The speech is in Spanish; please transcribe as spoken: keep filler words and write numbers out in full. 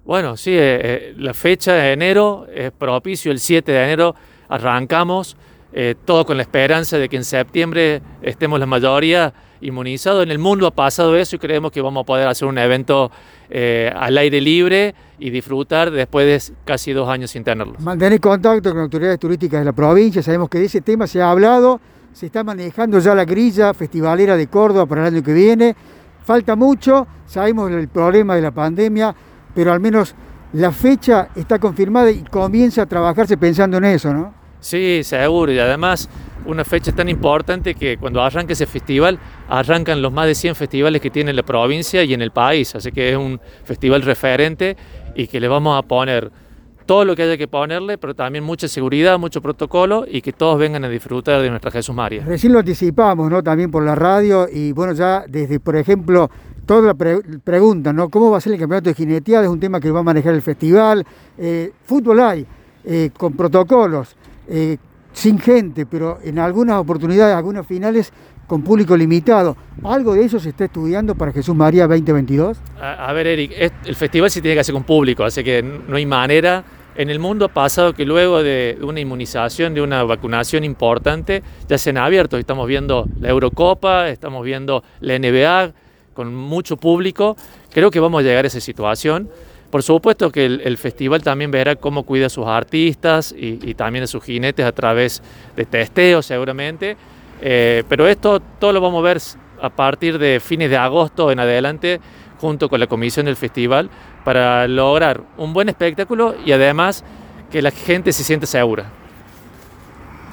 Bueno, sí, eh, eh, la fecha de enero es propicio, el siete de enero arrancamos, eh, todo con la esperanza de que en septiembre estemos la mayoría inmunizados. En el mundo ha pasado eso y creemos que vamos a poder hacer un evento eh, al aire libre y disfrutar después de casi dos años sin tenerlo. Mantener contacto con autoridades turísticas de la provincia, sabemos que de ese tema se ha hablado, se está manejando ya la grilla festivalera de Córdoba para el año que viene. Falta mucho, sabemos el problema de la pandemia, pero al menos la fecha está confirmada y comienza a trabajarse pensando en eso, ¿no? Sí, seguro, y además una fecha tan importante que cuando arranque ese festival, arrancan los más de cien festivales que tiene la provincia y en el país, así que es un festival referente y que le vamos a poner todo lo que haya que ponerle, pero también mucha seguridad, mucho protocolo y que todos vengan a disfrutar de nuestra Jesús María. Recién lo anticipamos, ¿no? También por la radio y bueno, ya desde, por ejemplo, toda la pre pregunta, ¿no? ¿Cómo va a ser el campeonato de jineteada? Es un tema que va a manejar el festival. Eh, fútbol hay, eh, con protocolos, eh, sin gente, pero en algunas oportunidades, algunas finales con público limitado. ¿Algo de eso se está estudiando para Jesús María veinte veintidós? A, a ver, Eric, es, el festival se tiene que hacer con público, así que no hay manera. En el mundo ha pasado que luego de una inmunización, de una vacunación importante, ya se han abierto. Estamos viendo la Eurocopa, estamos viendo la N B A con mucho público. Creo que vamos a llegar a esa situación. Por supuesto que el, el festival también verá cómo cuida a sus artistas y, y también a sus jinetes a través de testeos seguramente. Eh, pero esto todo lo vamos a ver a partir de fines de agosto en adelante, junto con la comisión del festival, para lograr un buen espectáculo y además que la gente se sienta segura.